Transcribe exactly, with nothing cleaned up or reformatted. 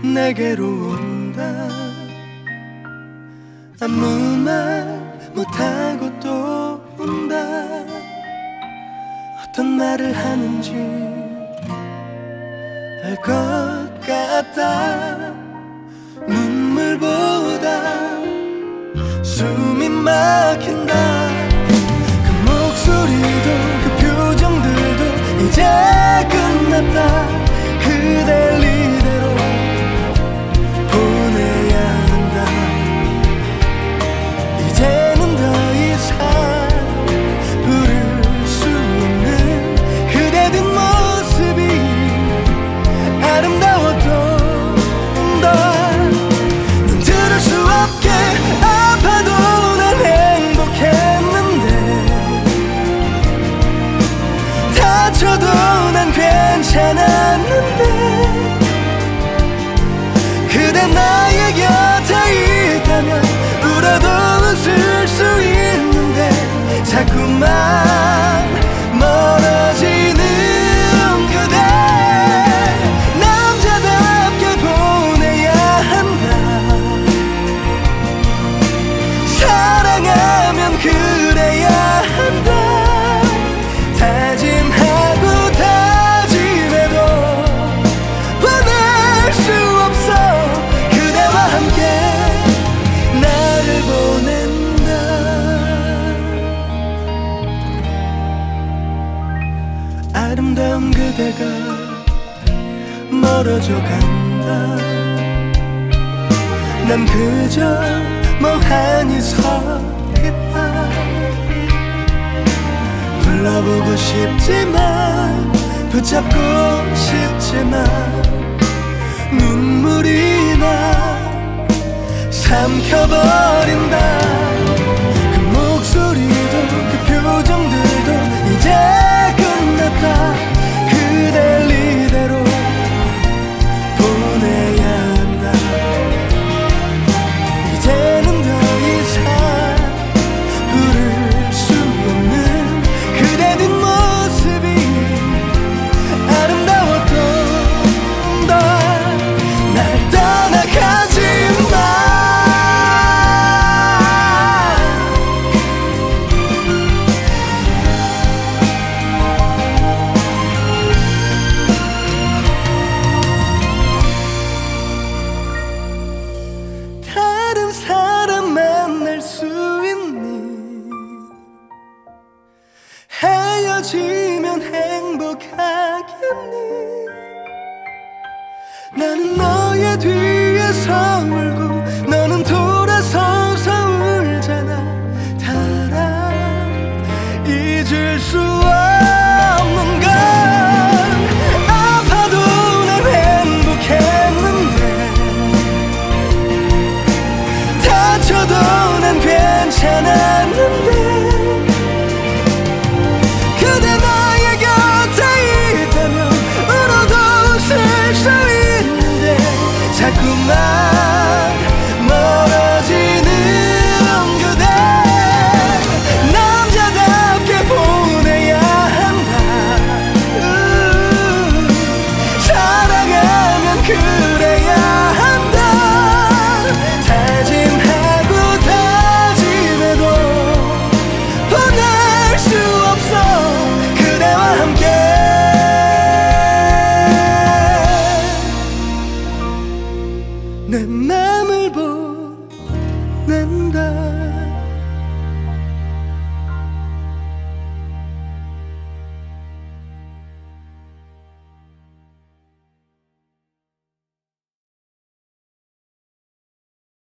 내게로 온다. 아무 말 못하고 또 온다. 어떤 말을 하는지 알 것 같다. 눈물보다 숨이 막힌다. 그 목소리도 그 표정들도 이제 끝났다. 그댈 이대로 보내야 한다. 이제는 더 이상 부를 수 없는 그대 뒷모습이 아름다웠던 널. 넌 들을 수 없게 아파도 난 행복했는데, 다쳐도 난 괜찮았는데, 그대 나의 곁에 있다면 울어도 웃을 수 있는데 자꾸만 멀어지는 그대. 남자답게 보내야 한다. 사랑하면 그래야 한다. 다짐하고 다짐해도 보낼 수 없어. 그대와 함께 나를 보낸다. 아름다운 그대가 멀어져 간다. 난 그저 멍하니 서 있다. 불러보고 싶지만 붙잡고 싶지만 눈물이 나 삼켜버린다. 그 목소리도 그 표정들도 이제 끝났다. 그댈 이대로 보내야 한다. 이제는 더 이상 부를 수 없는 그대 뒷모습이 아름다웠던 널. 날 떠나가지 마. 다른 사람 만날 수 있니? 헤어지면 행복하겠니? 나는 너의 뒤에서 울고 너는 돌아서서 울잖아. 달아 잊을 수 없는 걸. 아파도 난 행복했는데, 다쳐도 난 괜찮았는데, 그대 나의 곁에 있다면 울어도 웃을 수 있는데 자꾸만 멀어지는 그대. 남자답게 보내야 한다. 음, 사랑하면 그래야 한다. 다짐하고 다짐해도 보낼 수 없어. 그대와 함께 내 맘을 보낸다.